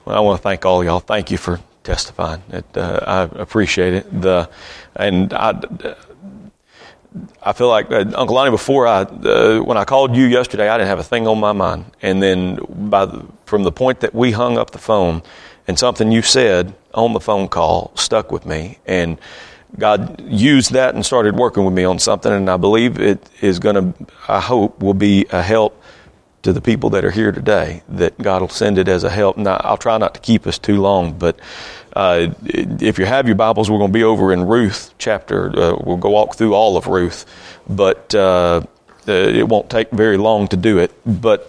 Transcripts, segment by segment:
Well, I want to thank all of y'all. Thank you for testifying. I appreciate it. I feel like Uncle Lonnie, before when I called you yesterday, I didn't have a thing on my mind. And then from the point that we hung up the phone, and something you said on the phone call stuck with me, and God used that and started working with me on something, and I believe it is going to, I hope, will be a help to the people that are here today, that God will send it as a help. Now, I'll try not to keep us too long, but if you have your Bibles, we're going to be over in Ruth chapter. We'll go walk through all of Ruth, but it won't take very long to do it. But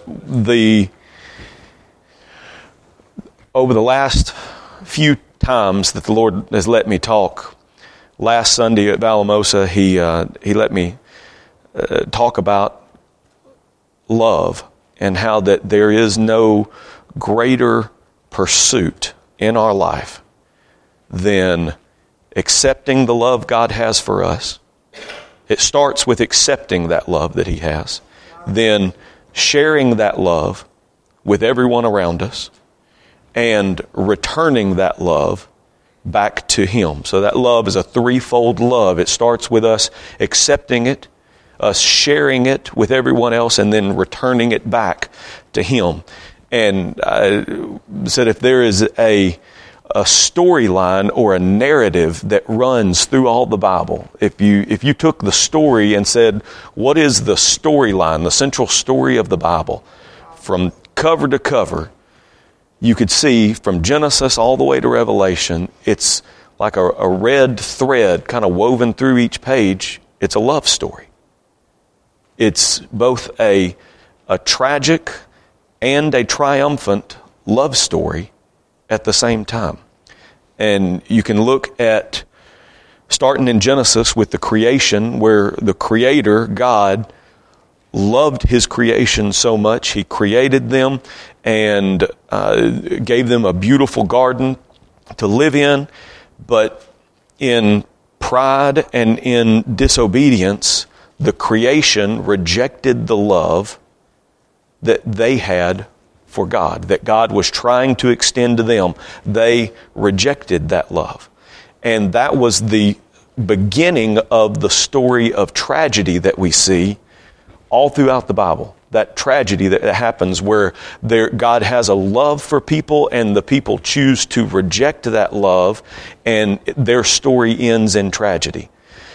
over the last few times that the Lord has let me talk, last Sunday at Valamosa, He let me talk about love, and how that there is no greater pursuit in our life than accepting the love God has for us. It starts with accepting that love that He has, then sharing that love with everyone around us, and returning that love back to Him. So that love is a threefold love. It starts with us accepting it, us sharing it with everyone else, and then returning it back to Him. And I said, if there is a storyline or a narrative that runs through all the Bible, if you took the story and said, what is the storyline, the central story of the Bible, from cover to cover, you could see from Genesis all the way to Revelation, it's like a red thread kind of woven through each page. It's a love story. It's both a tragic and a triumphant love story at the same time. And you can look at, starting in Genesis with the creation, where the Creator, God, loved His creation so much, He created them and gave them a beautiful garden to live in. But in pride and in disobedience, the creation rejected the love that they had for God, that God was trying to extend to them. They rejected that love. And that was the beginning of the story of tragedy that we see all throughout the Bible. That tragedy that happens where God has a love for people and the people choose to reject that love, and their story ends in tragedy.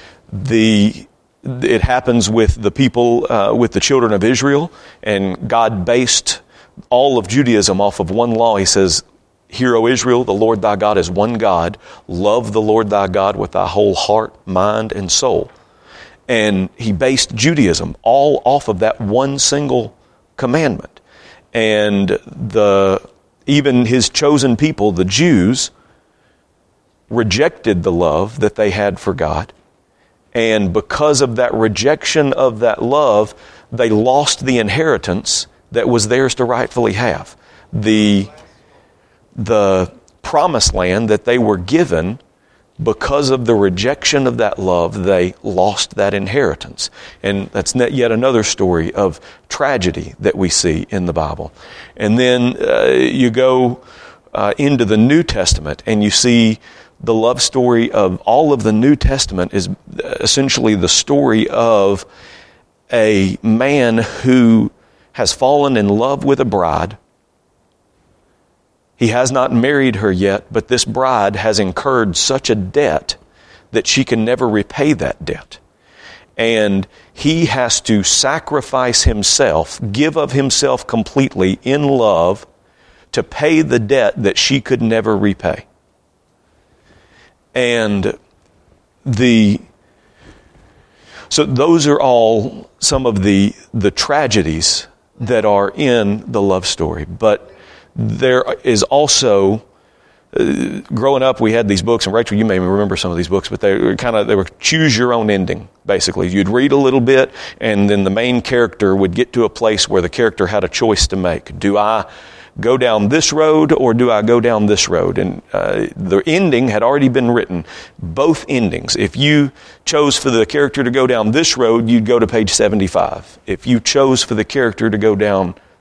It happens with the people, with the children of Israel, and God based all of Judaism off of one law. He says, "Hear, O Israel, the Lord thy God is one God. Love the Lord thy God with thy whole heart, mind, and soul." And He based Judaism all off of that one single commandment. And even His chosen people, the Jews, rejected the love that they had for God. And because of that rejection of that love, they lost the inheritance that was theirs to rightfully have. The promised land that they were given, because of the rejection of that love, they lost that inheritance. And that's yet another story of tragedy that we see in the Bible. And then you go into the New Testament, and you see the love story of all of the New Testament is essentially the story of a man who has fallen in love with a bride. He has not married her yet, but this bride has incurred such a debt that she can never repay that debt. And he has to sacrifice himself, give of himself completely in love to pay the debt that she could never repay. And so those are all some of the tragedies that are in the love story. But there is also, growing up, we had these books, and Rachel, you may remember some of these books, but they were choose your own ending, basically. You'd read a little bit, and then the main character would get to a place where the character had a choice to make. Do I go down this road, or do I go down this road? And the ending had already been written. Both endings. If you chose for the character to go down this road, you'd go to page 75. If you chose for the character to go down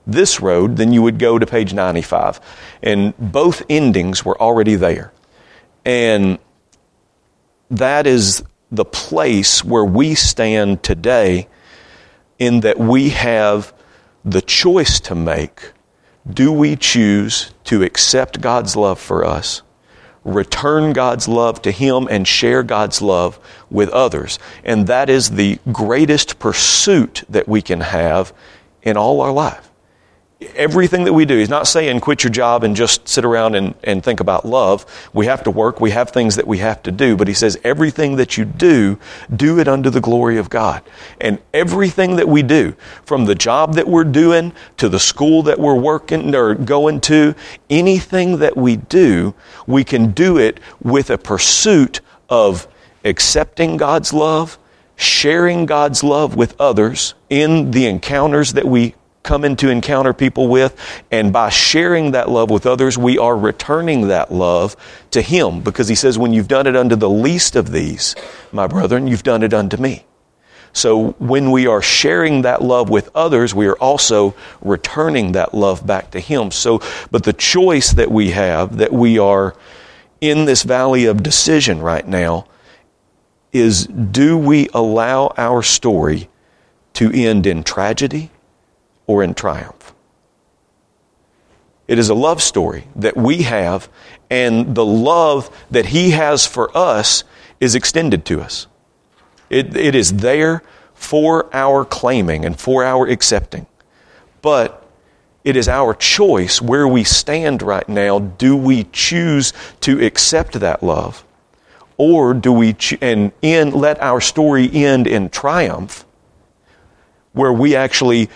this road, then you would go to page 95. And both endings were already there. And that is the place where we stand today, in that we have the choice to make. Do we choose to accept God's love for us, return God's love to Him, and share God's love with others? And that is the greatest pursuit that we can have in all our life. Everything that we do, He's not saying quit your job and just sit around and think about love. We have to work. We have things that we have to do. But He says everything that you do it unto the glory of God. And everything that we do, from the job that we're doing to the school that we're working or going to, anything that we do, we can do it with a pursuit of accepting God's love, sharing God's love with others in the encounters that we come in to encounter people with, and by sharing that love with others, we are returning that love to Him, because He says, when you've done it unto the least of these, my brethren, you've done it unto me. So when we are sharing that love with others, we are also returning that love back to Him. But the choice that we have, that we are in this valley of decision right now, is, do we allow our story to end in tragedy or in triumph? It is a love story that we have, and the love that He has for us is extended to us. It is there for our claiming and for our accepting. But it is our choice where we stand right now. Do we choose to accept that love? Or do we let our story end in triumph, where we actually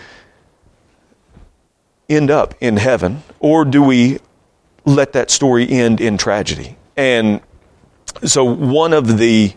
end up in heaven? Or do we let that story end in tragedy? And so one of the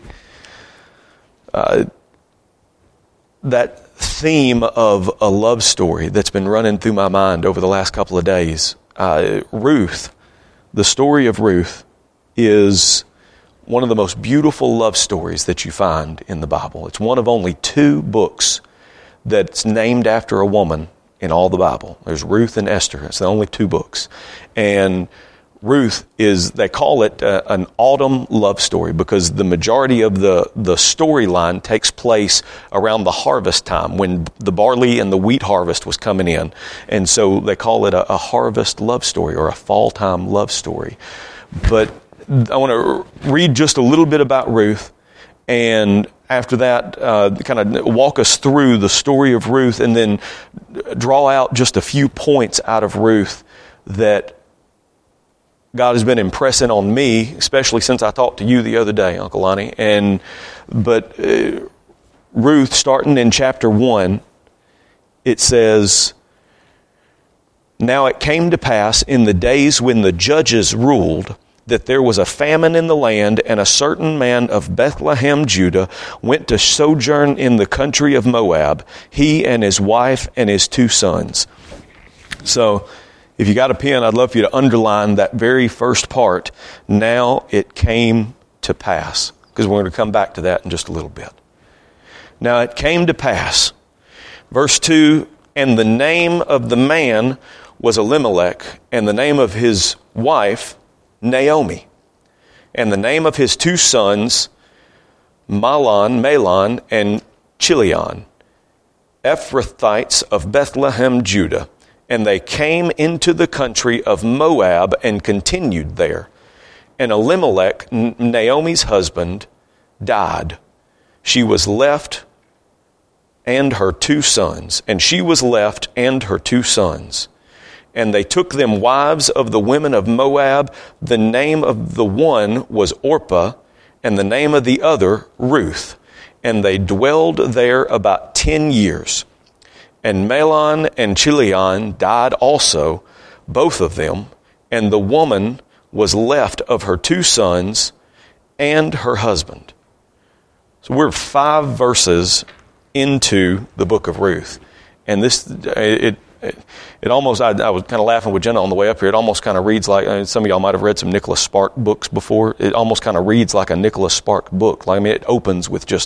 that theme of a love story that's been running through my mind over the last couple of days, Ruth, the story of Ruth, is one of the most beautiful love stories that you find in the Bible. It's one of only 2 books that's named after a woman in all the Bible. There's Ruth and Esther. It's the only 2 books. And Ruth is, they call it an autumn love story, because the majority of the storyline takes place around the harvest time, when the barley and the wheat harvest was coming in. And so they call it a harvest love story, or a fall time love story. But I want to read just a little bit about Ruth, and after that, kind of walk us through the story of Ruth, and then draw out just a few points out of Ruth that God has been impressing on me, especially since I talked to you the other day, Uncle Lonnie. But Ruth, starting in chapter 1, it says, "Now it came to pass in the days when the judges ruled, that there was a famine in the land, and a certain man of Bethlehem, Judah, went to sojourn in the country of Moab, he and his wife and his 2 sons." So, if you got a pen, I'd love for you to underline that very first part. Now it came to pass, because we're going to come back to that in just a little bit. Now it came to pass. Verse 2, "And the name of the man was Elimelech, and the name of his wife Naomi, and the name of his 2 sons Mahlon and Chilion, Ephrathites of Bethlehem, Judah. And they came into the country of Moab and continued there. And Elimelech, Naomi's husband, died. She was left and her 2 sons. And she was left and her 2 sons. And they took them wives of the women of Moab. The name of the one was Orpah, and the name of the other Ruth. And they dwelled there about 10 years. And Mahlon and Chilion died also, both of them, and the woman was left of her 2 sons and her husband." So we're 5 verses into the book of Ruth. And this, it almost, I was kind of laughing with Jenna on the way up here, it almost kind of reads like, some of y'all might have read some Nicholas Spark books before, it almost kind of reads like a Nicholas Spark book. Like, I mean, it opens with just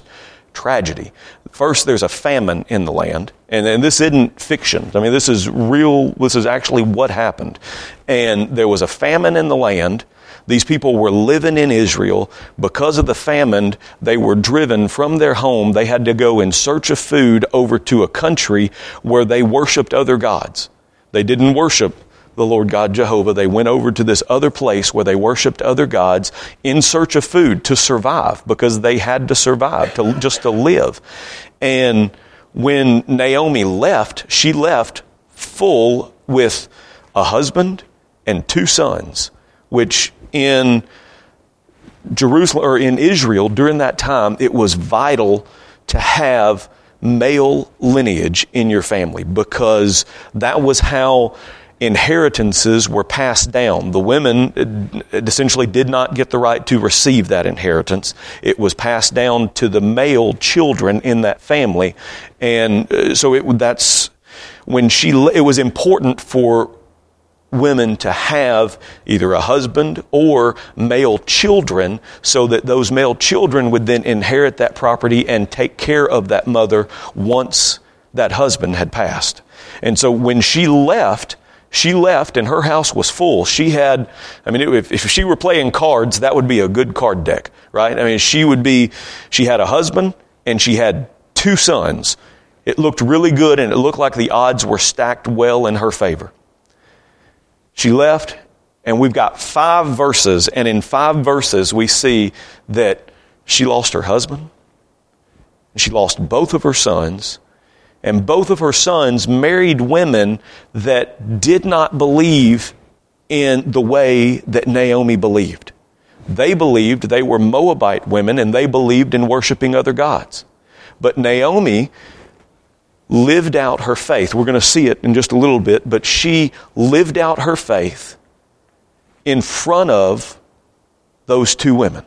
tragedy. First, there's a famine in the land, and this isn't fiction. I mean, this is real. This is actually what happened. And there was a famine in the land. These people were living in Israel. Because of the famine, they were driven from their home. They had to go in search of food over to a country where they worshiped other gods. They didn't worship the Lord God Jehovah. They went over to this other place where they worshiped other gods in search of food to survive, because they had to survive just to live. And when Naomi left, she left full with a husband and 2 sons, which in Jerusalem or in Israel during that time, it was vital to have male lineage in your family, because that was how inheritances were passed down. The women essentially did not get the right to receive that inheritance. It was passed down to the male children in that family. And so it was important for women to have either a husband or male children, so that those male children would then inherit that property and take care of that mother once that husband had passed. And so when she left and her house was full. She had, if she were playing cards, that would be a good card deck, right? I mean, she had a husband and she had 2 sons. It looked really good, and it looked like the odds were stacked well in her favor. She left, and we've got 5 verses, and in 5 verses we see that she lost her husband, she lost both of her sons, and both of her sons married women that did not believe in the way that Naomi believed. They believed they were Moabite women, and they believed in worshiping other gods. But Naomi lived out her faith. We're going to see it in just a little bit, but she lived out her faith in front of those 2 women.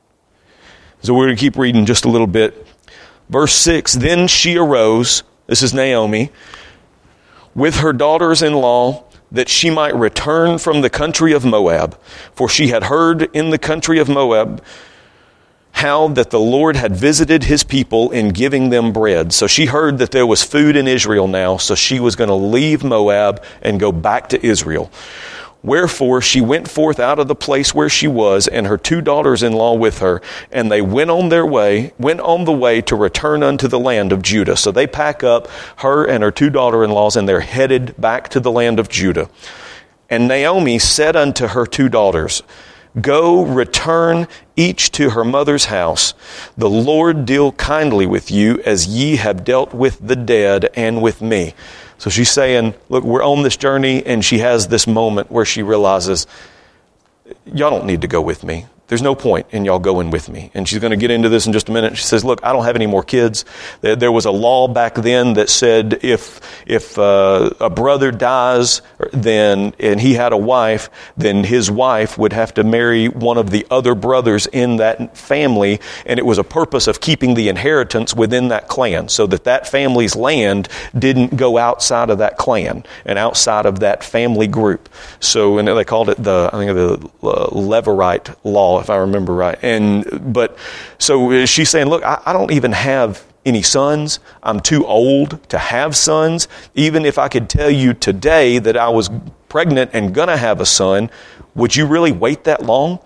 So we're going to keep reading just a little bit. Verse 6, then she arose, this is Naomi, with her daughters-in-law, that she might return from the country of Moab. For she had heard in the country of Moab how that the Lord had visited his people in giving them bread. So she heard that there was food in Israel now, so she was going to leave Moab and go back to Israel. Wherefore she went forth out of the place where she was, and her 2 daughters-in-law with her, and they went on the way to return unto the land of Judah. So they pack up, her and her 2 daughter-in-laws, and they're headed back to the land of Judah. And Naomi said unto her 2 daughters, Go, return each to her mother's house. The Lord deal kindly with you, as ye have dealt with the dead and with me. So she's saying, look, we're on this journey, and she has this moment where she realizes, y'all don't need to go with me. There's no point in y'all going with me. And she's going to get into this in just a minute. She says, look, I don't have any more kids. There was a law back then that said if a brother dies and he had a wife, then his wife would have to marry one of the other brothers in that family. And it was a purpose of keeping the inheritance within that clan, so that family's land didn't go outside of that clan and outside of that family group. So, and they called it the Levirate law, if I remember right. But so she's saying, look, I don't even have any sons. I'm too old to have sons. Even if I could tell you today that I was pregnant and gonna have a son, would you really wait that long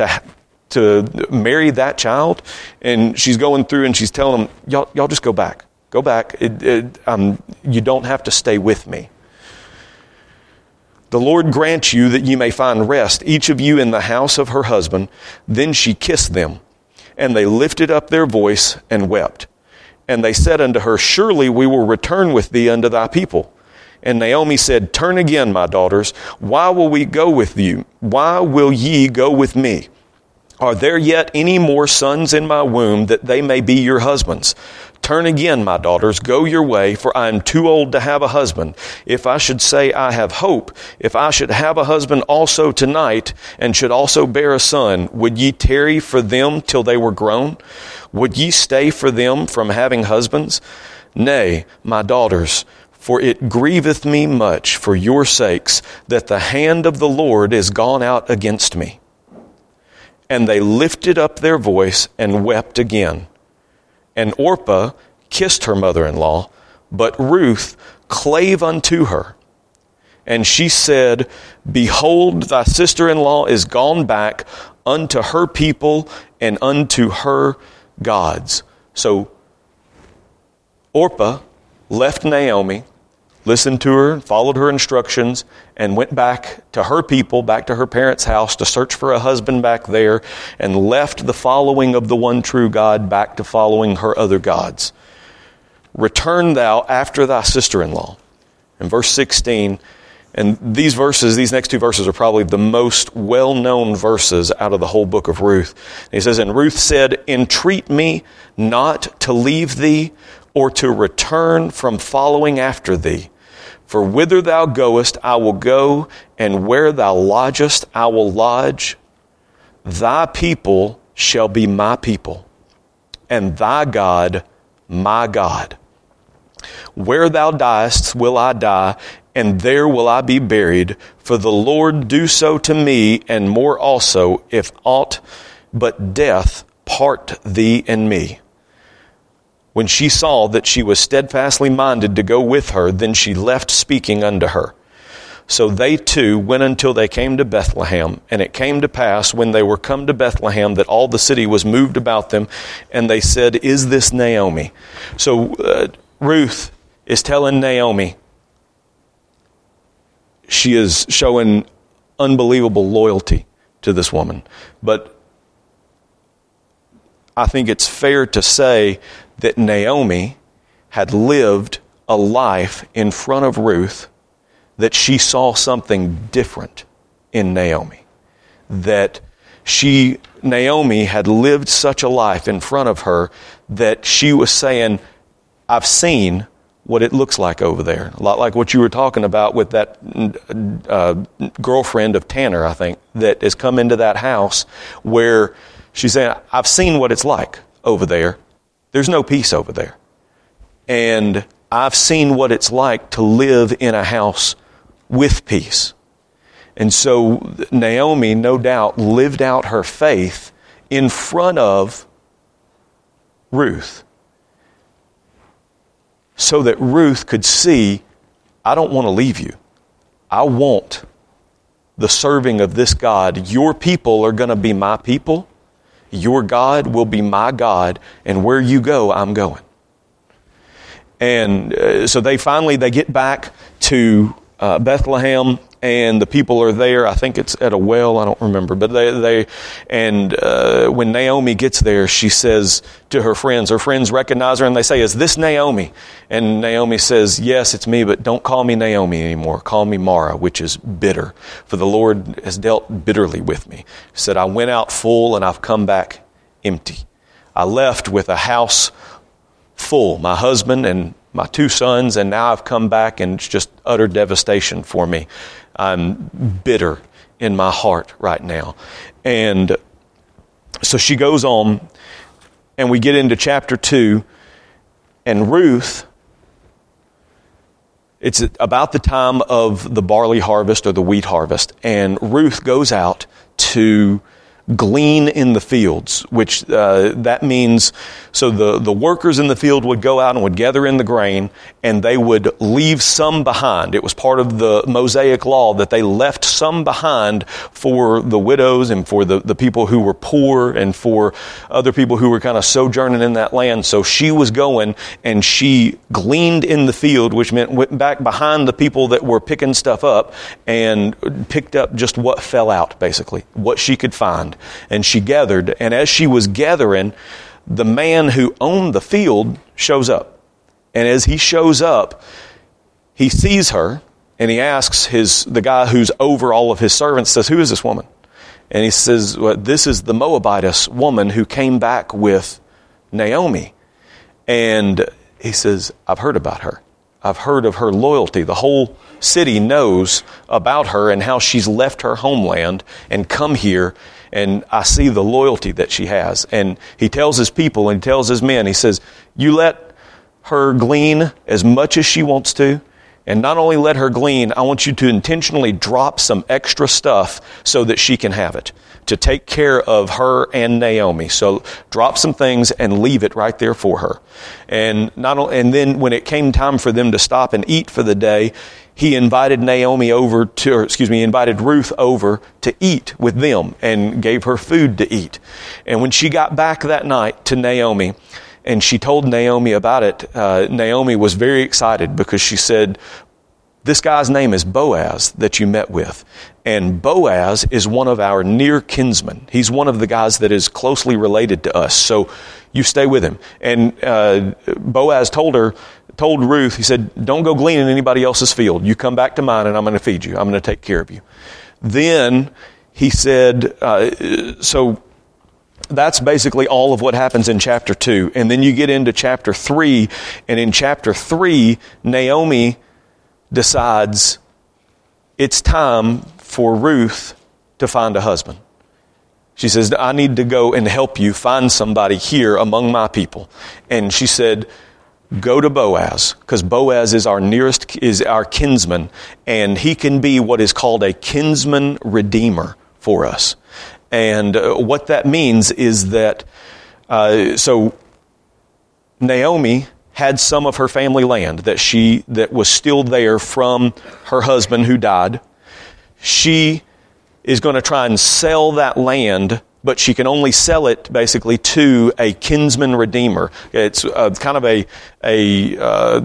to marry that child? And she's going through and she's telling them, y'all just go back. Go back. You don't have to stay with me. The Lord grant you that ye may find rest, each of you in the house of her husband. Then she kissed them, and they lifted up their voice and wept. And they said unto her, Surely we will return with thee unto thy people. And Naomi said, Turn again, my daughters. Why will we go with you? Why will ye go with me? Are there yet any more sons in my womb, that they may be your husbands? Turn again, my daughters, go your way, for I am too old to have a husband. If I should say I have hope, if I should have a husband also tonight, and should also bear a son, would ye tarry for them till they were grown? Would ye stay for them from having husbands? Nay, my daughters, for it grieveth me much for your sakes, that the hand of the Lord is gone out against me. And they lifted up their voice and wept again. And Orpah kissed her mother-in-law, but Ruth clave unto her. And she said, Behold, thy sister-in-law is gone back unto her people and unto her gods. So Orpah left Naomi, listened to her, followed her instructions, and went back to her people, back to her parents' house to search for a husband back there, and left the following of the one true God back to following her other gods. Return thou after thy sister-in-law. In verse 16, and these next two verses are probably the most well-known verses out of the whole book of Ruth. And he says, And Ruth said, Entreat me not to leave thee, or to return from following after thee. For whither thou goest, I will go, and where thou lodgest, I will lodge. Thy people shall be my people, and thy God my God. Where thou diest will I die, and there will I be buried. For the Lord do so to me, and more also, if aught but death part thee and me. When she saw that she was steadfastly minded to go with her, then she left speaking unto her. So they two went until they came to Bethlehem. And it came to pass, when they were come to Bethlehem, that all the city was moved about them. And they said, Is this Naomi? So Ruth is telling Naomi, she is showing unbelievable loyalty to this woman. But I think it's fair to say that Naomi had lived a life in front of Ruth, that she saw something different in Naomi. That Naomi had lived such a life in front of her that she was saying, I've seen what it looks like over there. A lot like what you were talking about with that girlfriend of Tanner, I think, that has come into that house where she's saying, I've seen what it's like over there. There's no peace over there. And I've seen what it's like to live in a house with peace. And so Naomi, no doubt, lived out her faith in front of Ruth, so that Ruth could see, I don't want to leave you. I want the serving of this God. Your people are going to be my people. Your God will be my God, and where you go, I'm going. And so they get back to Bethlehem, and the people are there. I think it's at a well. I don't remember. But when Naomi gets there, she says to her friends recognize her, and they say, Is this Naomi? And Naomi says, Yes, it's me, but don't call me Naomi anymore. Call me Mara, which is bitter. For the Lord has dealt bitterly with me. She said, I went out full, and I've come back empty. I left with a house full, my husband and my 2 sons, and now I've come back, and it's just utter devastation for me. I'm bitter in my heart right now. And so she goes on, and we get into chapter 2, and Ruth, it's about the time of the barley harvest or the wheat harvest, and Ruth goes out to glean in the fields, which that means, so the workers in the field would go out and would gather in the grain, and they would leave some behind. It was part of the Mosaic law that they left some behind for the widows and for the people who were poor and for other people who were kind of sojourning in that land. So she was going and she gleaned in the field, which meant went back behind the people that were picking stuff up and picked up just what fell out, basically, what she could find. And she gathered, and as she was gathering, the man who owned the field shows up. And as he shows up, he sees her, and he asks the guy who's over all of his servants, says, Who is this woman? And he says, well, this is the Moabitess woman who came back with Naomi. And he says, I've heard about her. I've heard of her loyalty. The whole city knows about her and how she's left her homeland and come here, and I see the loyalty that she has. And he tells his people and he tells his men, he says, you let her glean as much as she wants to. And not only let her glean, I want you to intentionally drop some extra stuff so that she can have it, to take care of her and Naomi. So drop some things and leave it right there for her. And then when it came time for them to stop and eat for the day, he invited invited Ruth over to eat with them and gave her food to eat. And when she got back that night to Naomi, and she told Naomi about it, Naomi was very excited because she said, this guy's name is Boaz that you met with. And Boaz is one of our near kinsmen. He's one of the guys that is closely related to us. So you stay with him. And Boaz told Ruth, he said, don't go glean in anybody else's field. You come back to mine and I'm going to feed you. I'm going to take care of you. Then he said, so that's basically all of what happens in chapter 2. And then you get into chapter 3. And in chapter 3, Naomi decides it's time for Ruth to find a husband. She says, I need to go and help you find somebody here among my people. And she said, go to Boaz, because Boaz is our kinsman, and he can be what is called a kinsman redeemer for us. And what that means is that, so Naomi had some of her family land that was still there from her husband who died. She is going to try and sell that land, but she can only sell it basically to a kinsman redeemer. It's kind of a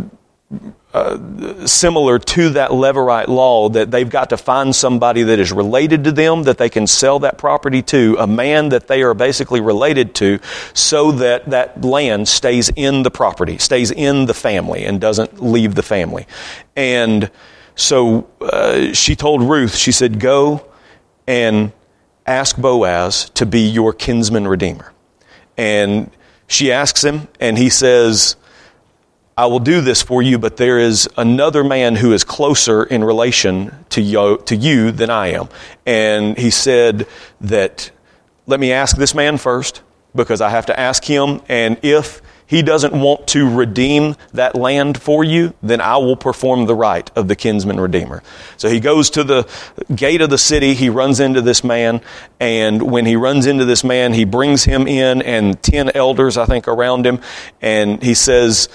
similar to that Levirate law, that they've got to find somebody that is related to them that they can sell that property to, a man that they are basically related to, so that that land stays in the property, stays in the family, and doesn't leave the family. And so she told Ruth, she said, go and ask Boaz to be your kinsman redeemer. And she asks him, and he says, I will do this for you, but there is another man who is closer in relation to you than I am. And he said that, let me ask this man first, because I have to ask him, and if he doesn't want to redeem that land for you, then I will perform the rite of the kinsman redeemer. So he goes to the gate of the city, he runs into this man, and when he runs into this man, he brings him in, and 10 elders, I think, around him, and he says,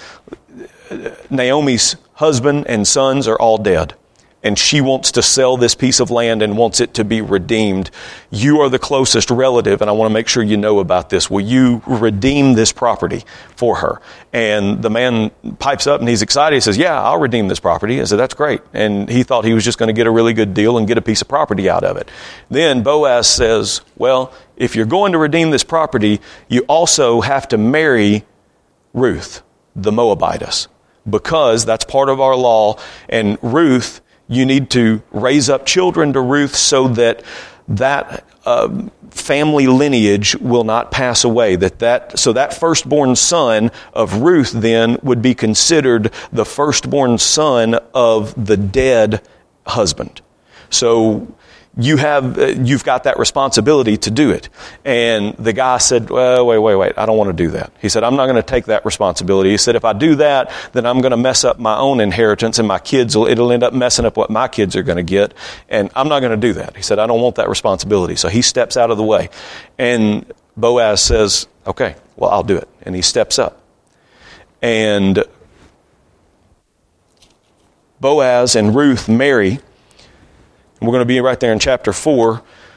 Naomi's husband and sons are all dead, and she wants to sell this piece of land and wants it to be redeemed. You are the closest relative, and I want to make sure you know about this. Will you redeem this property for her? And the man pipes up, and he's excited. He says, yeah, I'll redeem this property. I said, that's great. And he thought he was just going to get a really good deal and get a piece of property out of it. Then Boaz says, well, if you're going to redeem this property, you also have to marry Ruth, the Moabitess, because that's part of our law. And Ruth, you need to raise up children to Ruth so that family lineage will not pass away. So that firstborn son of Ruth then would be considered the firstborn son of the dead husband. So you've got that responsibility to do it. And the guy said, well, wait, I don't want to do that. He said, I'm not going to take that responsibility. He said, if I do that, then I'm going to mess up my own inheritance, and it'll end up messing up what my kids are going to get. And I'm not going to do that. He said, I don't want that responsibility. So he steps out of the way. And Boaz says, okay, well, I'll do it. And he steps up. And Boaz and Ruth marry. We're going to be right there in chapter 4.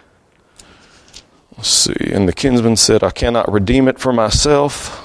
Let's see. And the kinsman said, I cannot redeem it for myself.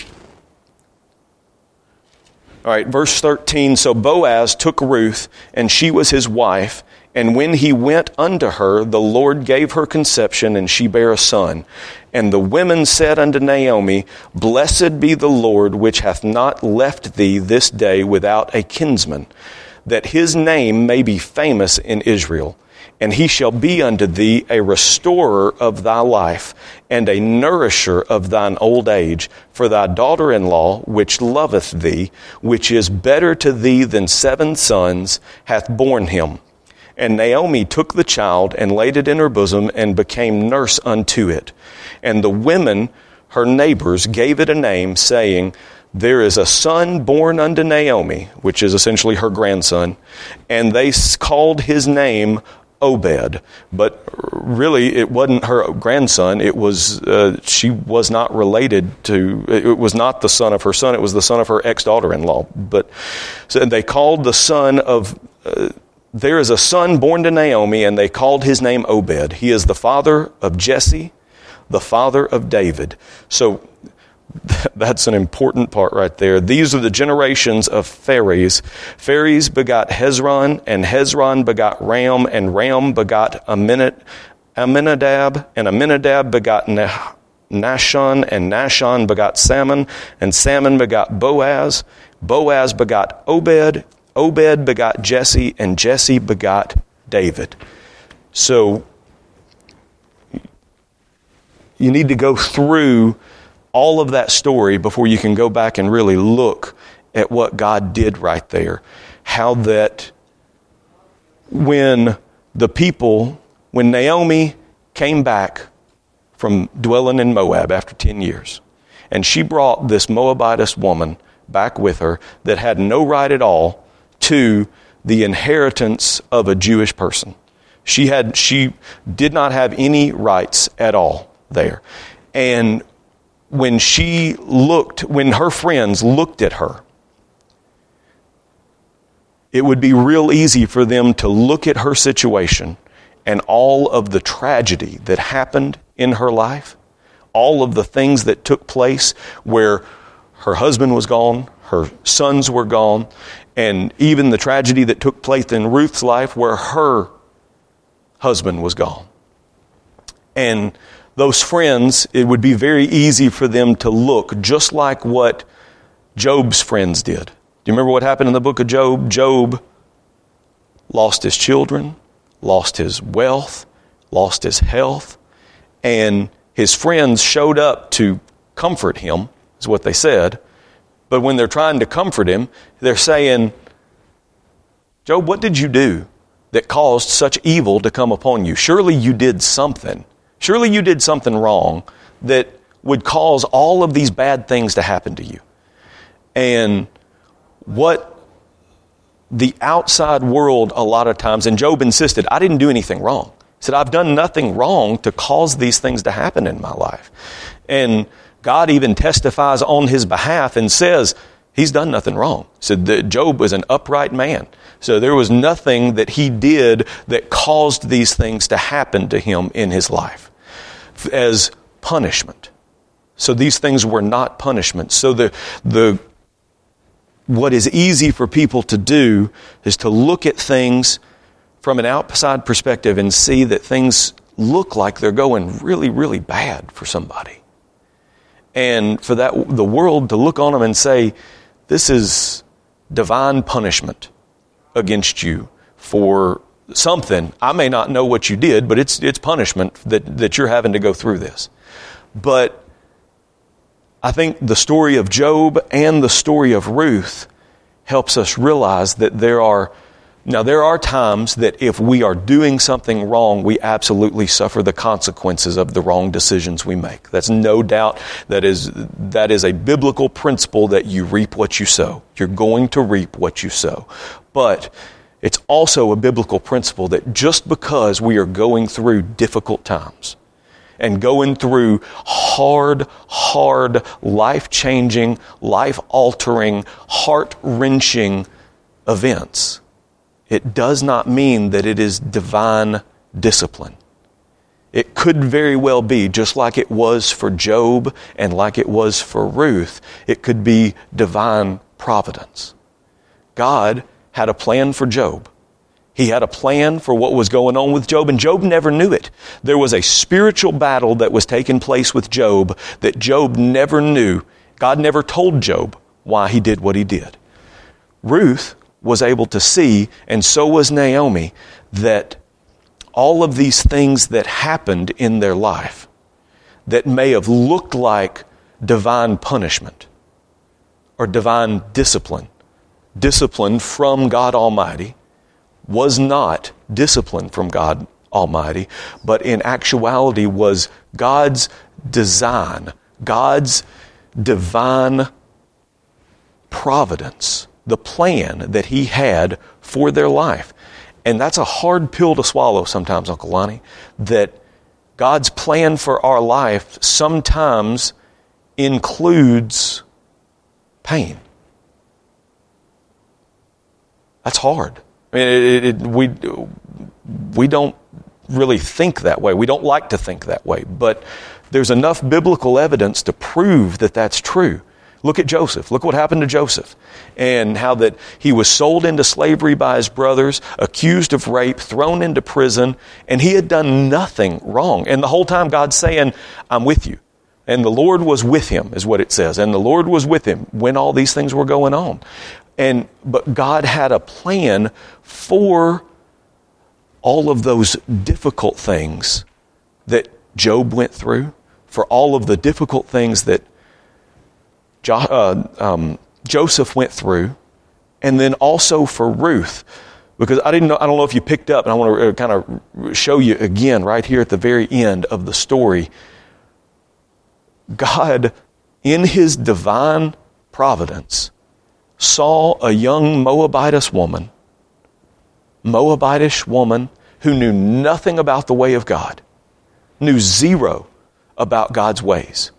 All right, verse 13. So Boaz took Ruth, and she was his wife. And when he went unto her, the Lord gave her conception, and she bare a son. And the women said unto Naomi, Blessed be the Lord, which hath not left thee this day without a kinsman, that his name may be famous in Israel. And he shall be unto thee a restorer of thy life, and a nourisher of thine old age. For thy daughter-in-law, which loveth thee, which is better to thee than 7 sons, hath borne him. And Naomi took the child, and laid it in her bosom, and became nurse unto it. And the women, her neighbors, gave it a name, saying, there is a son born unto Naomi, which is essentially her grandson, and they called his name Obed. But really, it wasn't her grandson. It was, she was not related to, it was not the son of her son. It was the son of her ex-daughter-in-law. But so they called the son of, there is a son born to Naomi, and they called his name Obed. He is the father of Jesse, the father of David. So that's an important part right there. These are the generations of Phares. Phares begot Hezron, and Hezron begot Ram, and Ram begot Aminadab, and Aminadab begot Nahshon, and Nahshon begot Salmon, and Salmon begot Boaz. Boaz begot Obed. Obed begot Jesse, and Jesse begot David. So you need to go through all of that story before you can go back and really look at what God did right there. How that when Naomi came back from dwelling in Moab after 10 years, and she brought this Moabitess woman back with her that had no right at all to the inheritance of a Jewish person. She did not have any rights at all there. And when her friends looked at her, it would be real easy for them to look at her situation and all of the tragedy that happened in her life, all of the things that took place where her husband was gone, her sons were gone, and even the tragedy that took place in Ruth's life where her husband was gone. And those friends, it would be very easy for them to look just like what Job's friends did. Do you remember what happened in the book of Job? Job lost his children, lost his wealth, lost his health, and his friends showed up to comfort him, is what they said. But when they're trying to comfort him, they're saying, Job, what did you do that caused such evil to come upon you? Surely you did something. Surely you did something wrong that would cause all of these bad things to happen to you. And what the outside world a lot of times, and Job insisted, I didn't do anything wrong. He said, I've done nothing wrong to cause these things to happen in my life. And God even testifies on his behalf and says, he's done nothing wrong. He said that Job was an upright man. So there was nothing that he did that caused these things to happen to him in his life as punishment. So these things were not punishment. So what is easy for people to do is to look at things from an outside perspective and see that things look like they're going really, really bad for somebody. And for the world to look on them and say, this is divine punishment against you for something. I may not know what you did, but it's punishment that you're having to go through this. But I think the story of Job and the story of Ruth helps us realize that there are times that if we are doing something wrong, we absolutely suffer the consequences of the wrong decisions we make. That's no doubt. That is a biblical principle that you reap what you sow. You're going to reap what you sow. But it's also a biblical principle that just because we are going through difficult times and going through hard, life-changing, life-altering, heart-wrenching events, it does not mean that it is divine discipline. It could very well be, just like it was for Job and like it was for Ruth, it could be divine providence. God had a plan for Job. He had a plan for what was going on with Job, and Job never knew it. There was a spiritual battle that was taking place with Job that Job never knew. God never told Job why he did what he did. Ruth was able to see, and so was Naomi, that all of these things that happened in their life that may have looked like divine punishment or divine discipline from God Almighty, was not discipline from God Almighty, but in actuality was God's design, God's divine providence, the plan that he had for their life. And that's a hard pill to swallow sometimes, Uncle Lonnie, that God's plan for our life sometimes includes pain. That's hard. I mean, we don't really think that way. We don't like to think that way. But there's enough biblical evidence to prove that that's true. Look at Joseph. Look what happened to Joseph. And how that he was sold into slavery by his brothers, accused of rape, thrown into prison, and he had done nothing wrong. And the whole time God's saying, I'm with you. And the Lord was with him, is what it says. And the Lord was with him when all these things were going on. But God had a plan for all of those difficult things that Job went through, for all of the difficult things that Joseph went through, and then also for Ruth. Because I don't know if you picked up, and I want to kind of show you again right here at the very end of the story. God, in his divine providence, saw a young Moabitish woman who knew nothing about the way of God, knew zero about God's ways,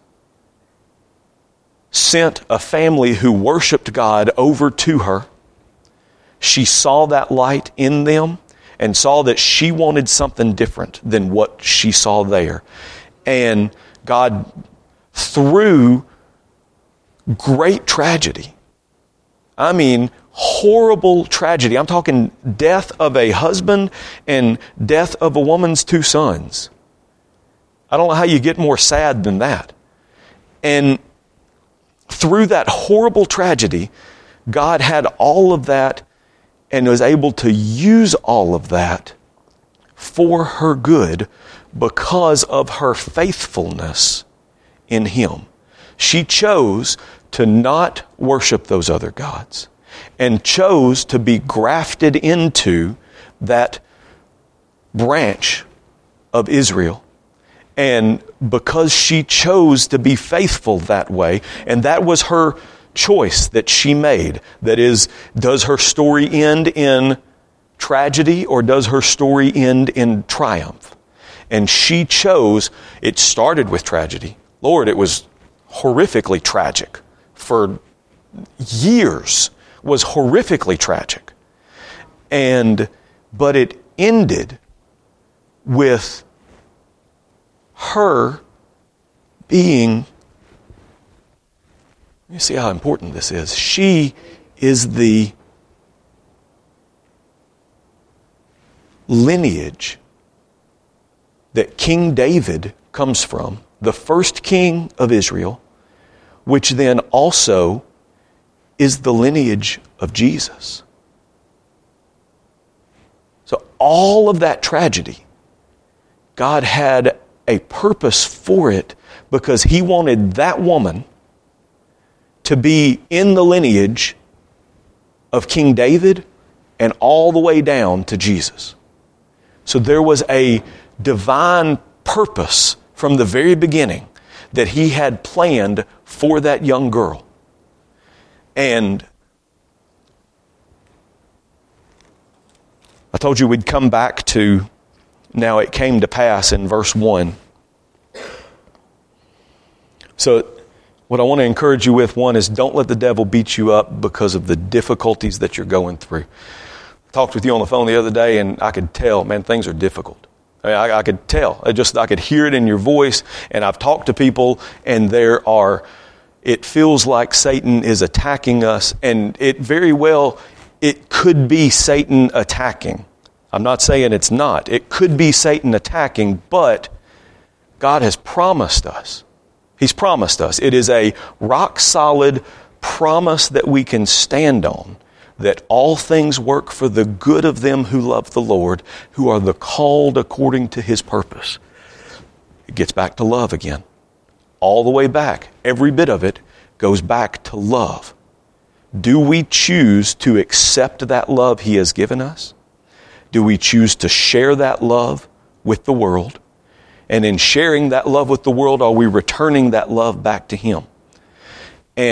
sent a family who worshiped God over to her. She saw that light in them and saw that she wanted something different than what she saw there. And God, through great tragedy, I mean horrible tragedy, I'm talking death of a husband and death of a woman's 2 sons. I don't know how you get more sad than that. And through that horrible tragedy, God had all of that and was able to use all of that for her good because of her faithfulness in him. She chose to not worship those other gods and chose to be grafted into that branch of Israel. And because she chose to be faithful that way, and that was her choice that she made, that is, does her story end in tragedy or does her story end in triumph? And she chose, it started with tragedy. Lord, it was horrifically tragic. For years was horrifically tragic. But it ended with her being, you see how important this is. She is the lineage that King David comes from, the first king of Israel, which then also is the lineage of Jesus. So all of that tragedy, God had a purpose for it because he wanted that woman to be in the lineage of King David and all the way down to Jesus. So there was a divine purpose from the very beginning that he had planned for that young girl. And I told you we'd come back to, now it came to pass in verse 1. So what I want to encourage you with, one, is don't let the devil beat you up because of the difficulties that you're going through. I talked with you on the phone the other day and I could tell, man, things are difficult. I could tell. I could hear it in your voice, and I've talked to people, and it feels like Satan is attacking us, and it could be Satan attacking. I'm not saying it's not. It could be Satan attacking, but God has promised us. He's promised us. It is a rock-solid promise that we can stand on, that all things work for the good of them who love the Lord, who are the called according to his purpose. It gets back to love again. All the way back. Every bit of it goes back to love. Do we choose to accept that love he has given us? Do we choose to share that love with the world? And in sharing that love with the world, are we returning that love back to him? And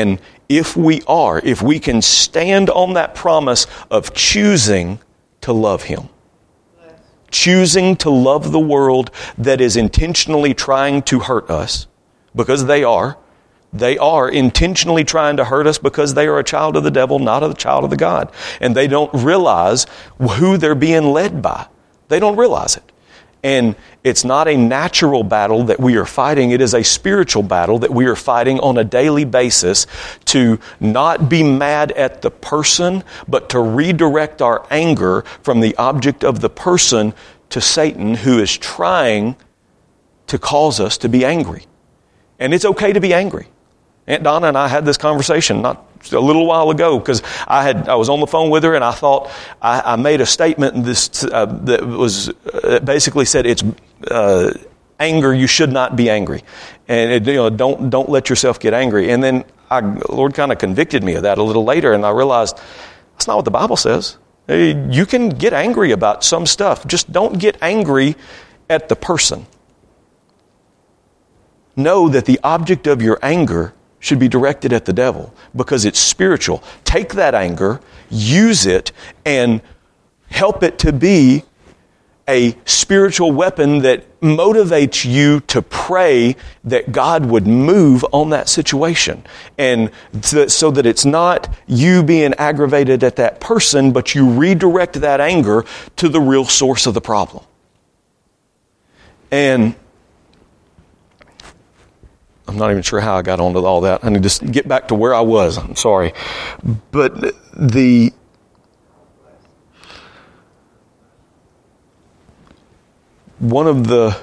if we can stand on that promise of choosing to love Him. Choosing to love the world that is intentionally trying to hurt us, because they are. They are intentionally trying to hurt us because they are a child of the devil, not a child of the God. And they don't realize who they're being led by. They don't realize it. And it's not a natural battle that we are fighting. It is a spiritual battle that we are fighting on a daily basis to not be mad at the person, but to redirect our anger from the object of the person to Satan, who is trying to cause us to be angry. And it's okay to be angry. Aunt Donna and I had this conversation not a little while ago, because I was on the phone with her, and I thought I made a statement that was basically said it's anger. You should not be angry, and don't let yourself get angry. And then the Lord kind of convicted me of that a little later, and I realized that's not what the Bible says. You can get angry about some stuff, just don't get angry at the person. Know that the object of your anger should be directed at the devil, because it's spiritual. Take that anger, use it, and help it to be a spiritual weapon that motivates you to pray that God would move on that situation. And so that it's not you being aggravated at that person, but you redirect that anger to the real source of the problem. And I'm not even sure how I got onto all that. I need to get back to where I was. I'm sorry. But one of the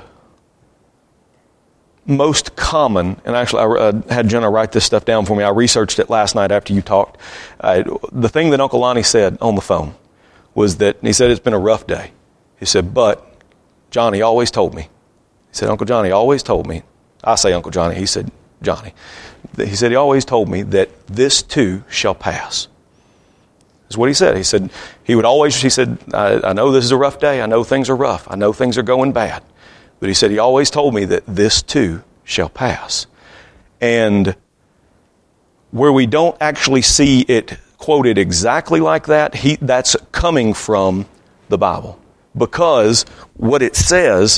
most common, and actually I had Jenna write this stuff down for me. I researched it last night after you talked. The thing that Uncle Lonnie said on the phone was that, he said, it's been a rough day. He said, but Johnny always told me. He said, Uncle Johnny always told me. I say Uncle Johnny, he said Johnny. He said he always told me that this too shall pass. That's what he said. He said I know this is a rough day. I know things are rough. I know things are going bad. But he said he always told me that this too shall pass. And where we don't actually see it quoted exactly like that, that's coming from the Bible. Because what it says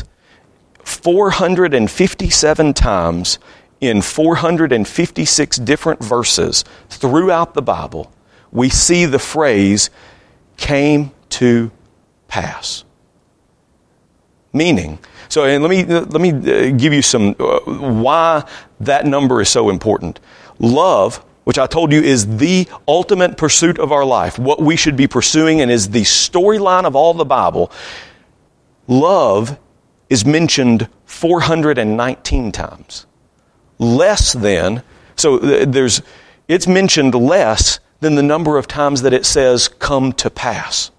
457 times in 456 different verses throughout the Bible, we see the phrase came to pass. Meaning, and let me give you some why that number is so important. Love, which I told you is the ultimate pursuit of our life, what we should be pursuing, and is the storyline of all the Bible. Love is mentioned 419 times. It's mentioned less than the number of times that it says come to pass.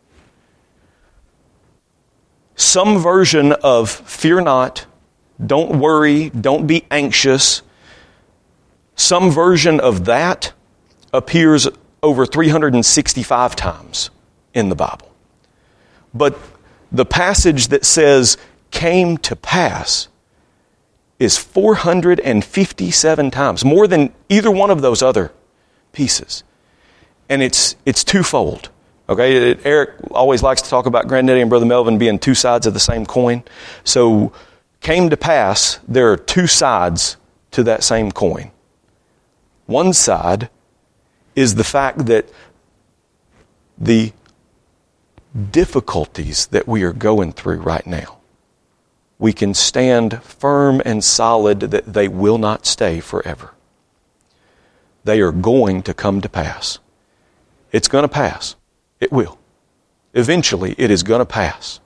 Some version of fear not, don't worry, don't be anxious, some version of that appears over 365 times in the Bible. But the passage that says came to pass is 457 times, more than either one of those other pieces. And it's twofold. Okay, Eric always likes to talk about Granddaddy and Brother Melvin being two sides of the same coin. So, came to pass, there are two sides to that same coin. One side is the fact that the difficulties that we are going through right now, we can stand firm and solid that they will not stay forever. They are going to come to pass. It's going to pass. It will. Eventually, it is going to pass.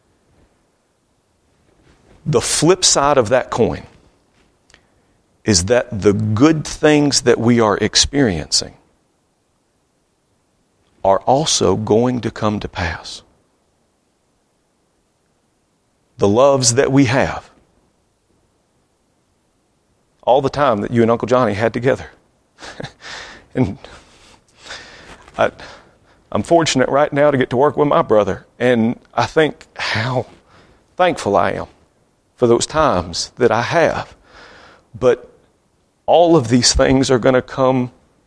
The flip side of that coin is that the good things that we are experiencing are also going to come to pass. The loves that we have, all the time that you and Uncle Johnny had together. And I'm fortunate right now to get to work with my brother, and I think how thankful I am for those times that I have. But all of these things are going to come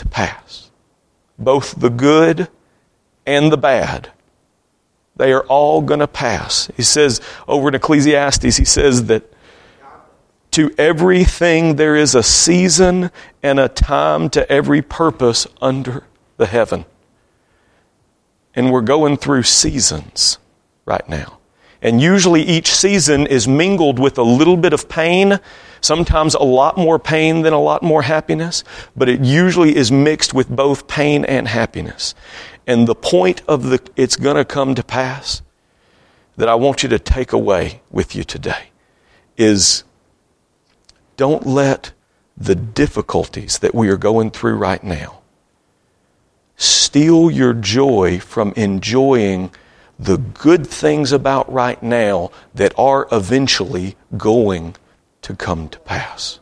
to pass. Both the good and the bad. They are all going to pass. He says over in Ecclesiastes, he says that to everything there is a season and a time to every purpose under the heaven. And we're going through seasons right now. And usually each season is mingled with a little bit of pain, sometimes a lot more pain than a lot more happiness, but it usually is mixed with both pain and happiness. And the point of it's going to come to pass that I want you to take away with you today is don't let the difficulties that we are going through right now steal your joy from enjoying the good things about right now that are eventually going to come to pass.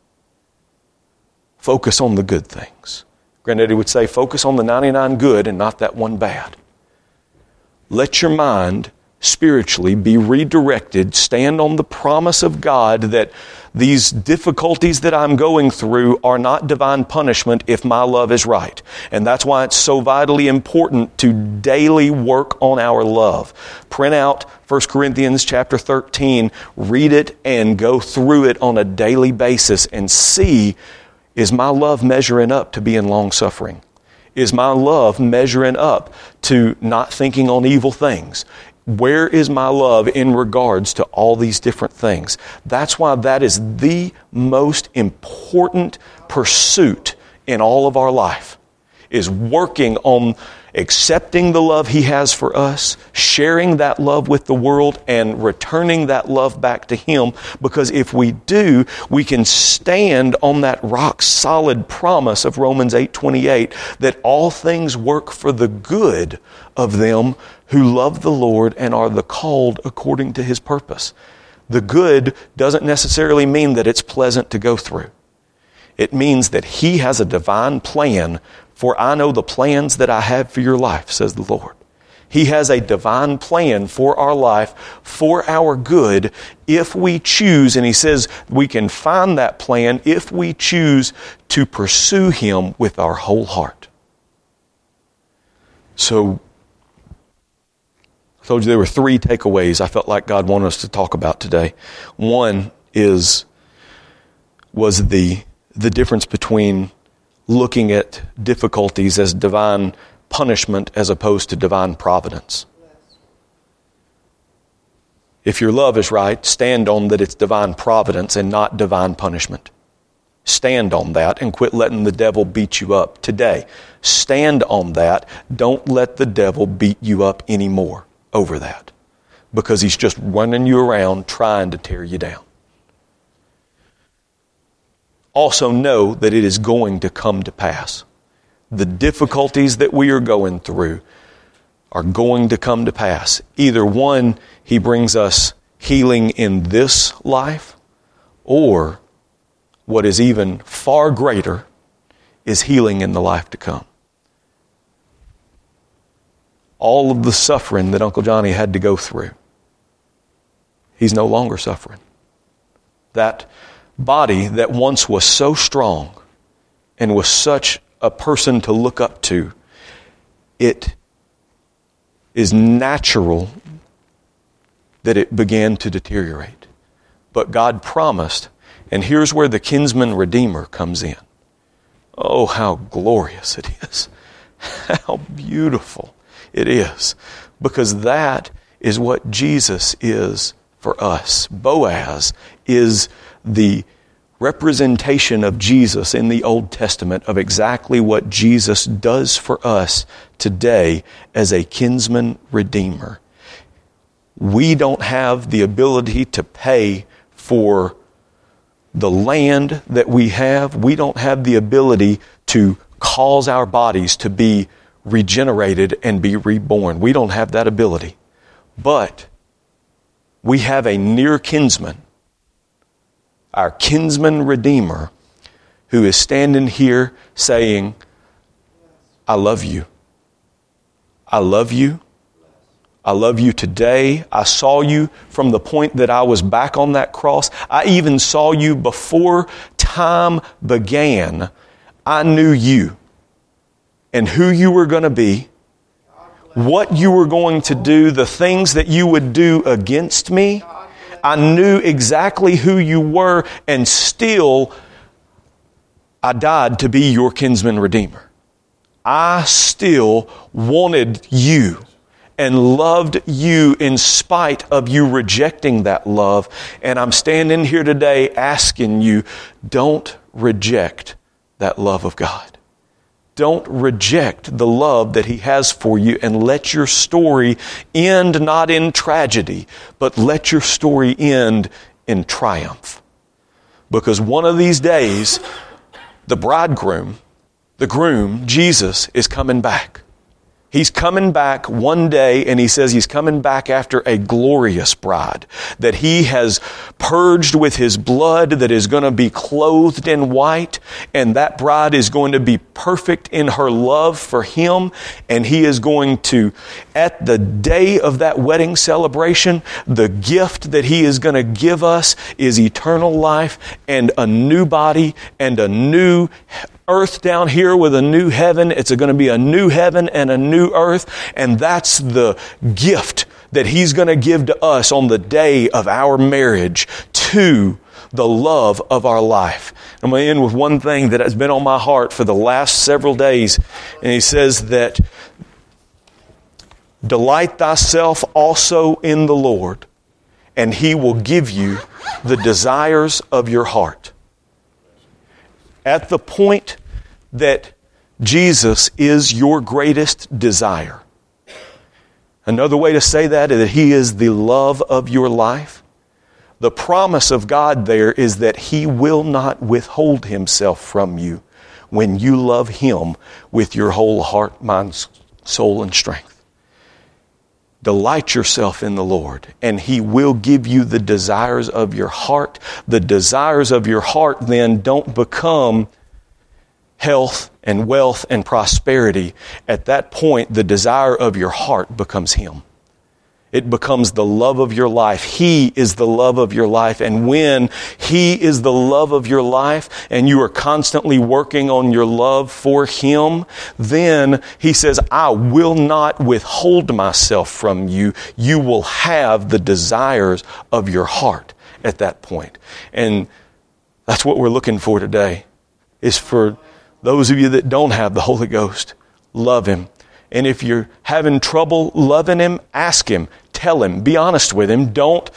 Focus on the good things. Granddaddy would say, focus on the 99 good and not that one bad. Let your mind spiritually be redirected. Stand on the promise of God that these difficulties that I'm going through are not divine punishment if my love is right. And that's why it's so vitally important to daily work on our love. Print out 1 Corinthians chapter 13, read it and go through it on a daily basis and see, is my love measuring up to being long-suffering? Is my love measuring up to not thinking on evil things? Where is my love in regards to all these different things? That's why that is the most important pursuit in all of our life, is working on accepting the love He has for us, sharing that love with the world, and returning that love back to Him. Because if we do, we can stand on that rock-solid promise of Romans 8:28 that all things work for the good of them who love the Lord and are the called according to His purpose. The good doesn't necessarily mean that it's pleasant to go through. It means that He has a divine plan. For I know the plans that I have for your life, says the Lord. He has a divine plan for our life, for our good, if we choose, and He says we can find that plan if we choose to pursue Him with our whole heart. So, I told you there were 3 takeaways I felt like God wanted us to talk about today. One was the difference between looking at difficulties as divine punishment as opposed to divine providence. If your love is right, stand on that it's divine providence and not divine punishment. Stand on that and quit letting the devil beat you up today. Stand on that. Don't let the devil beat you up anymore over that, because he's just running you around trying to tear you down. Also know that it is going to come to pass. The difficulties that we are going through are going to come to pass. Either one, He brings us healing in this life, or what is even far greater is healing in the life to come. All of the suffering that Uncle Johnny had to go through, he's no longer suffering. That body that once was so strong and was such a person to look up to, it is natural that it began to deteriorate. But God promised, and here's where the kinsman redeemer comes in. Oh, how glorious it is. How beautiful it is. Because that is what Jesus is for us. Boaz is the representation of Jesus in the Old Testament of exactly what Jesus does for us today as a kinsman redeemer. We don't have the ability to pay for the land that we have. We don't have the ability to cause our bodies to be regenerated and be reborn. We don't have that ability. But we have a near kinsman, our kinsman redeemer, who is standing here saying, I love you. I love you. I love you today. I saw you from the point that I was back on that cross. I even saw you before time began. I knew you. and who you were going to be, what you were going to do, the things that you would do against me. I knew exactly who you were, and still I died to be your kinsman redeemer. I still wanted you and loved you in spite of you rejecting that love. And I'm standing here today asking you, don't reject that love of God. Don't reject the love that He has for you, and let your story end not in tragedy, but let your story end in triumph. Because one of these days, the bridegroom, the groom, Jesus, is coming back. He's coming back one day, and He says He's coming back after a glorious bride that He has purged with His blood, that is going to be clothed in white, and that bride is going to be perfect in her love for Him, and He is going to, at the day of that wedding celebration, the gift that He is going to give us is eternal life and a new body and a new earth down here with a new heaven. It's going to be a new heaven and a new earth. And that's the gift that He's going to give to us on the day of our marriage to the love of our life. I'm going to end with one thing that has been on my heart for the last several days. And He says that, delight thyself also in the Lord, and He will give you the desires of your heart. At the point that Jesus is your greatest desire. Another way to say that is that He is the love of your life. The promise of God there is that He will not withhold Himself from you when you love Him with your whole heart, mind, soul, and strength. Delight yourself in the Lord, and He will give you the desires of your heart. The desires of your heart then don't become health and wealth and prosperity. At that point, the desire of your heart becomes Him. It becomes the love of your life. He is the love of your life. And when He is the love of your life and you are constantly working on your love for Him, then He says, I will not withhold myself from you. You will have the desires of your heart at that point. And that's what we're looking for today, is for those of you that don't have the Holy Ghost, love Him. And if you're having trouble loving Him, ask Him, tell Him, be honest with Him.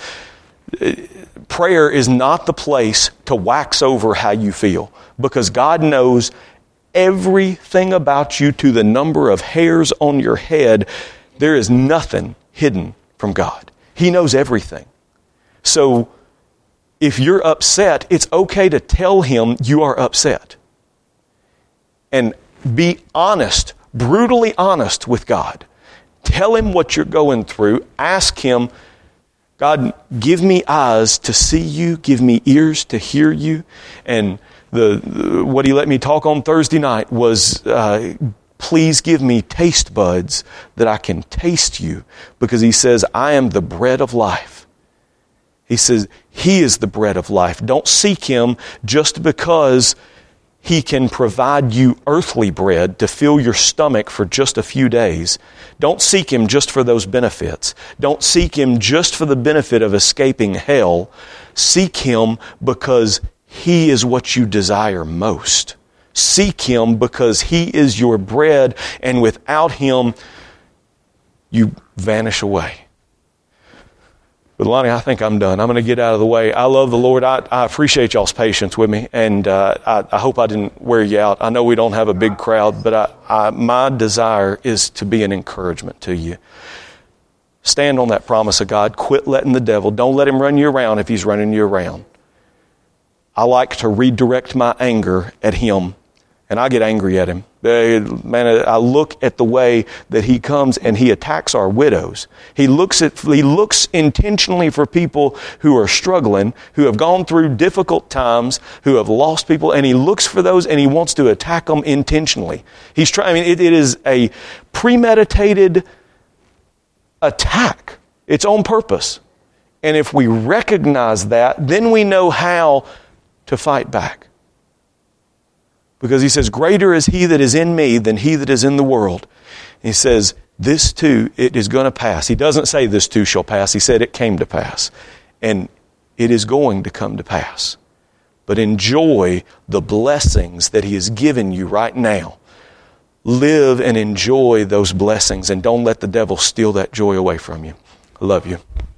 Prayer is not the place to wax over how you feel, because God knows everything about you to the number of hairs on your head. There is nothing hidden from God. He knows everything. So if you're upset, it's okay to tell Him you are upset. And be honest, brutally honest with God. Tell Him what you're going through. Ask Him, God, give me eyes to see you. Give me ears to hear you. And what He let me talk on Thursday night was, please give me taste buds that I can taste you. Because He says, I am the bread of life. He says, He is the bread of life. Don't seek Him just because He can provide you earthly bread to fill your stomach for just a few days. Don't seek Him just for those benefits. Don't seek Him just for the benefit of escaping hell. Seek Him because He is what you desire most. Seek Him because He is your bread, and without Him, you vanish away. But Lonnie, I think I'm done. I'm going to get out of the way. I love the Lord. I appreciate y'all's patience with me, and I hope I didn't wear you out. I know we don't have a big crowd, but my desire is to be an encouragement to you. Stand on that promise of God. Quit letting the devil. Don't let him run you around if he's running you around. I like to redirect my anger at him, and I get angry at him. Man, I look at the way that he comes and he attacks our widows. He looks intentionally for people who are struggling, who have gone through difficult times, who have lost people, and he looks for those and he wants to attack them intentionally. He's trying. It is a premeditated attack. It's on purpose. And if we recognize that, then we know how to fight back. Because he says, greater is he that is in me than he that is in the world. And he says, this too, it is going to pass. He doesn't say this too shall pass. He said it came to pass. And it is going to come to pass. But enjoy the blessings that he has given you right now. Live and enjoy those blessings, and don't let the devil steal that joy away from you. I love you.